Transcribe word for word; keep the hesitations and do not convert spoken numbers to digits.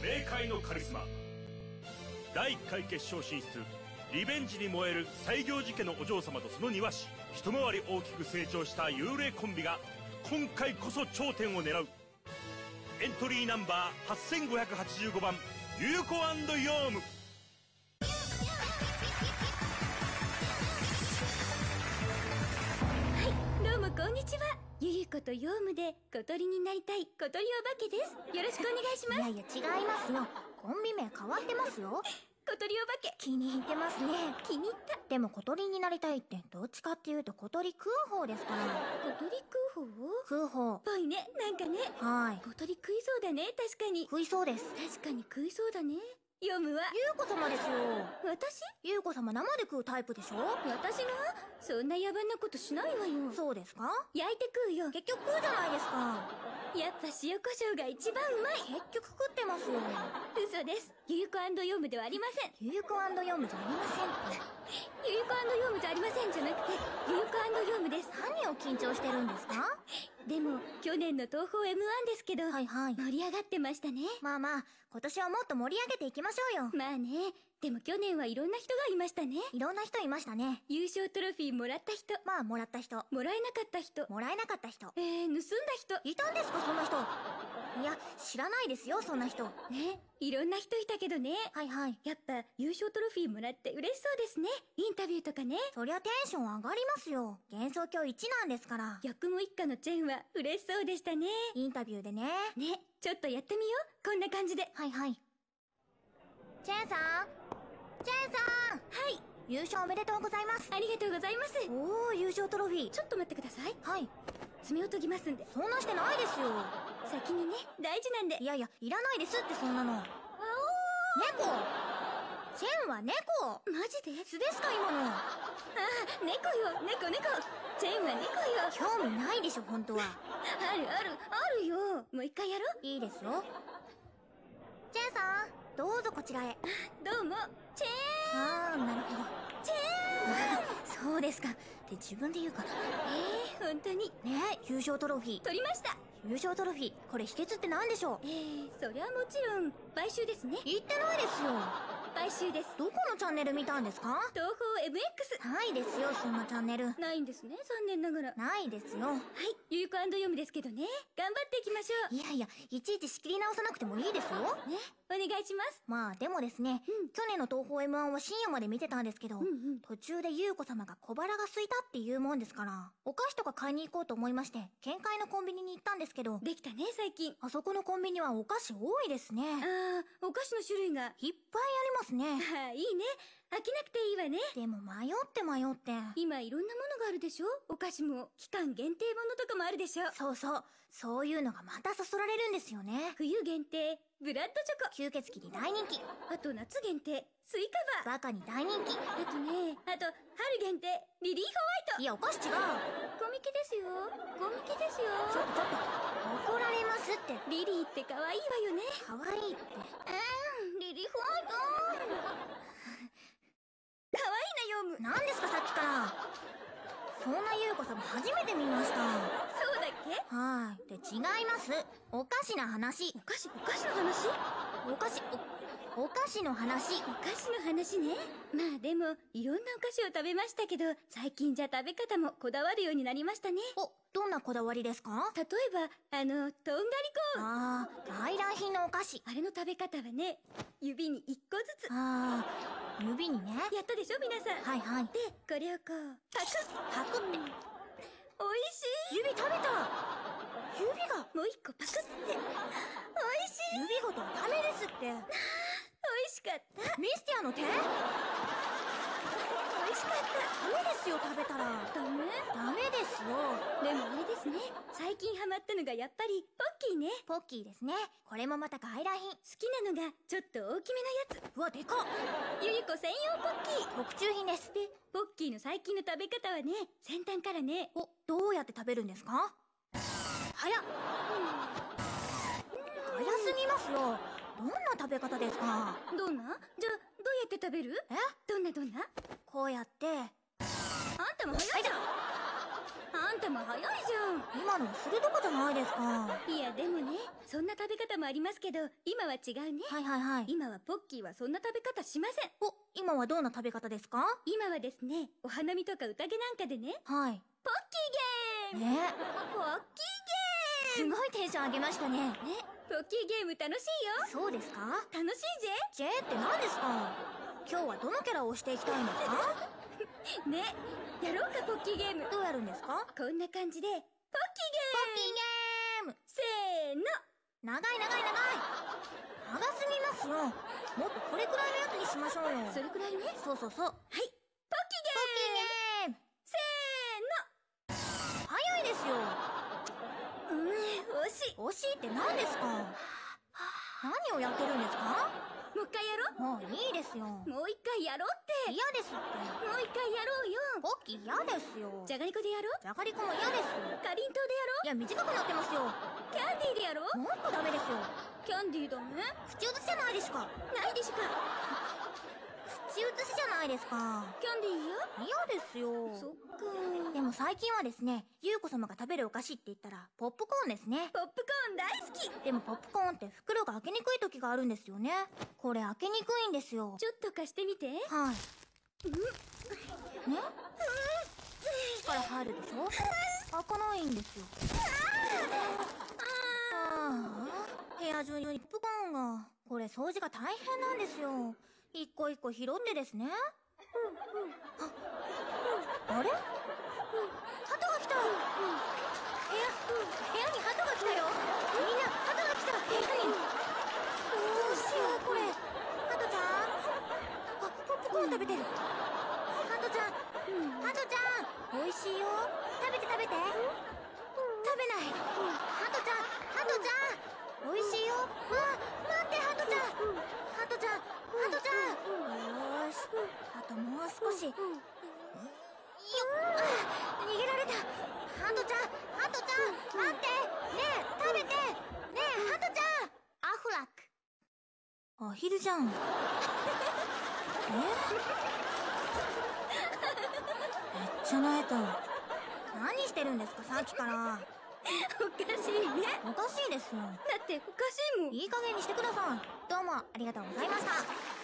冥界のカリスマ。だいいっかい決勝進出、リベンジに燃える西行寺家のお嬢様とその庭師、一回り大きく成長した幽霊コンビが今回こそ頂点を狙う。エントリーナンバーはっせんごひゃくはちじゅうごばん、ユーコ&ヨーム。 はい、どうもこんにちは。ゆゆことヨームで小鳥になりたい小鳥お化けです。よろしくお願いします。 いやいや違いますよ。コンビ名変わってますよ。 小鳥お化け気に入ってますね。 気に入った。 でも小鳥になりたいってどっちかっていうと小鳥食う方ですから。 小鳥食う方？ 食う方ぽいね、なんかね。 はい。 小鳥食いそうだね、確かに。 食いそうです。 確かに食いそうだね。ヨムは優子様ですよ。 私？ 優子様生で食うタイプでしょ。 私が？そんな野蛮なことしないわよ。 そうですか？ 焼いて食うよ。 結局食うじゃないですか。 やっぱ塩コショウが一番うまい。 結局食ってますよ。 嘘です。ゆゆこヨムではありません。 ゆゆこヨムじゃありませんって。 ゆゆこヨムじゃありませんじゃなくて、ゆゆこヨムです。 何を緊張してるんですか？ でも去年の東宝 エムワン ですけど、 はいはい。 盛り上がってましたね。 まあまあ今年はもっと盛り上げていきましょうよ。 まあね。でも去年はいろんな人がいましたね。 いろんな人いましたね。 優勝トロフィーもらった人、 まあもらった人、 もらえなかった人、 もらえなかった人、 えー、盗んだ人いたんですかそんな人。いや知らないですよそんな人。 ね。いろんな人いたけどね。 はいはい。 やっぱ優勝トロフィーもらって嬉しそうですね。インタビューとかね。 そりゃテンション上がりますよ。幻想郷いちなんですから。 ヤクモ一家のチェンは嬉しそうでしたね。 インタビューでね。 ね、ちょっとやってみよう。こんな感じで。 はいはい。チェンさん、チェンさん。 はい。 優勝おめでとうございます。 ありがとうございます。 おお、優勝トロフィー。 ちょっと待ってください。 はい。 爪を研ぎますんで。 そんなしてないですよ。 先にね、大事なんで。 いやいや、いらないですってそんなの。 あ猫。チェンは猫。 マジで？ 素ですか今の。 ああ、猫よ、猫猫。チェンは猫よ。 興味ないでしょ本当は。 あるあるあるよ。もう一回やろう。 いいですよ。チェンさん、どうぞこちらへ。 どうも、チェーン。 ああ、なるほど。 チェーン。 そうですか。って自分で言うから。 えー、本当に。 ねえ、優勝トロフィー。 取りました。 優勝トロフィー。これ秘訣って何でしょう？ えー、そりゃもちろん、買収ですね。 言ってないですよ。 買収です。 どこのチャンネル見たんですか？ 東宝 エムエックス。 ないですよ、そんなチャンネル。 ないんですね、残念ながら。 ないですよ。 はい、ゆゆこヨムですけどね。頑張っていきましょう。 いやいや、いちいち仕切り直さなくてもいいですよ。 ね、お願いします。 まあ、でもですね、 うん、 去年の東宝 エムワン は深夜まで見てたんですけど、 うんうん、 途中で優子様が小腹が空いたっていうもんですから、お菓子とか買いに行こうと思いまして、県会のコンビニに行ったんですけど、 できたね、最近。 あそこのコンビニはお菓子多いですね。 ああ、お菓子の種類が。 いっぱいありますね。 ああ、いいね。飽きなくていいわね。 でも迷って迷って。 今いろんなものがあるでしょ。お菓子も期間限定ものとかもあるでしょ。 そうそう、そういうのがまたそそられるんですよね。 冬限定ブラッドチョコ、 吸血鬼に大人気。 あと夏限定スイカバー、 バカに大人気。 あとね、あと春限定リリーホワイト。 いや、お菓子違う。 ゴミケですよ、ゴミケですよ。 ちょっとちょっと怒られますって。 リリーって可愛いわよね。 可愛いって。 うん、リリーホワイト可愛いなヨム。 何ですかさっきから。そんな優子様初めて見ました。 そうだっけ？ はい。で、違います。お菓子の話。 お菓子、お菓子の話？ お菓子、お、お菓子の話。 お菓子の話ね。まあでも、いろんなお菓子を食べましたけど、最近じゃ食べ方もこだわるようになりましたね。 お、どんなこだわりですか？ 例えば、あの、とんがりコーン。 ああ、外来品のお菓子。 あれの食べ方はね、指に一個ずつ。 ああ、指にね。 やったでしょ皆さん。 はいはい。 で、これをこう、パクッ。 パクって。 おいしい。 指食べた。指が。 もう一個パクって。おいしい。 指ごとはダメですって。 おいしかった。 ミスティアの手。 おいしかった。 ダメですよ食べたら。 ダメ？ ダメですよ。 でもあれですね、最近ハマったのがやっぱりポッキーね。 ポッキーですね。これもまた外来品。 好きなのがちょっと大きめのやつ。 うわ、でかっ。 ゆゆこ専用ポッキー。 特注品です。 で、ポッキーの最近の食べ方はね、先端からね。 お、どうやって食べるんですか？早っ。早すぎますよ。どんな食べ方ですか？ どんな？じゃあ、どうやって食べる？ え？ どんなどんな？ こうやって。 あんたも早いじゃん。ああんたも早いじゃん。 今のはするどこじゃないですか。 いやでもね、そんな食べ方もありますけど、今は違うね。 はいはいはい。 今はポッキーはそんな食べ方しません。 お、今はどんな食べ方ですか？ 今はですね、お花見とか宴なんかでね、 はい。 ポッキーゲーム。 えポッキすごいテンション上げましたね。 ーね、ポッキーゲーム楽しいよ。 そうですか？ 楽しいぜ。 J って何ですか？今日はどのキャラを押していきたいんですか？ ね、やろうかポッキーゲーム。 どうやるんですか？ こんな感じで、ポッキーゲーム。 ポッキーゲーム。 せーの。 長い長い長い。長すぎますよ。もっとこれくらいのやつにしましょうよ。 それくらいね。 そうそうそう。 はい、ポッキーゲーム。 ポッキーゲーム。 せーの。 早いですよ。 うん、惜しい。 惜しいって何ですか？何をやってるんですか？ もう一回やろもういいですよ。 う。もう一回やろうって。 嫌ですって。 もう一回やろうよ。 ポッキー嫌ですよ。 じゃがりこでやろう。 じゃがりこも嫌です。 かりんとうでやろう。 いや、短くなってますよ。 キャンディーでやろう。 もっとダメですよ。 キャンディーだね。 口移しじゃないですか。 ないでしょか。 口移しじゃないですか。 キャンディーよ。 嫌ですよ。 そっか。 でも最近はですね、優子様が食べるお菓子って言ったらポップコーンですね。 ポップコーン大好き。 でもポップコーンって袋が開けにくい時があるんですよね。これ開けにくいんですよ。 ちょっと貸してみて。 はい。 うん。 ね？力入るでしょ？開かないんですよ。ああ、部屋中にポップコーンが。これ掃除が大変なんですよ。一個一個拾ってですね。あ、あれ？鳩が来た。部屋、部屋に鳩が来たよ。みんな、鳩が来た。部屋に。どうしよう、これ。鳩ちゃん？あ、ポップコーン食べてる。鳩ちゃん、鳩ちゃん、美味しいよ。食べて食べて。食べない。鳩ちゃん、鳩ちゃん、美味しいよ。あ、待って、鳩ちゃん。鳩ちゃん、鳩ちゃん。よーし。あともう少し。よっ、あ、逃げられた。ハトちゃん、ハトちゃん、待って。ねえ、食べて。ねえ、ハトちゃん。アフラック。アヒルじゃん。え？めっちゃ泣いた。何してるんですか、さっきから。 おかしいね。 おかしいですよ。 だっておかしいもん。 いい加減にしてください。どうもありがとうございました。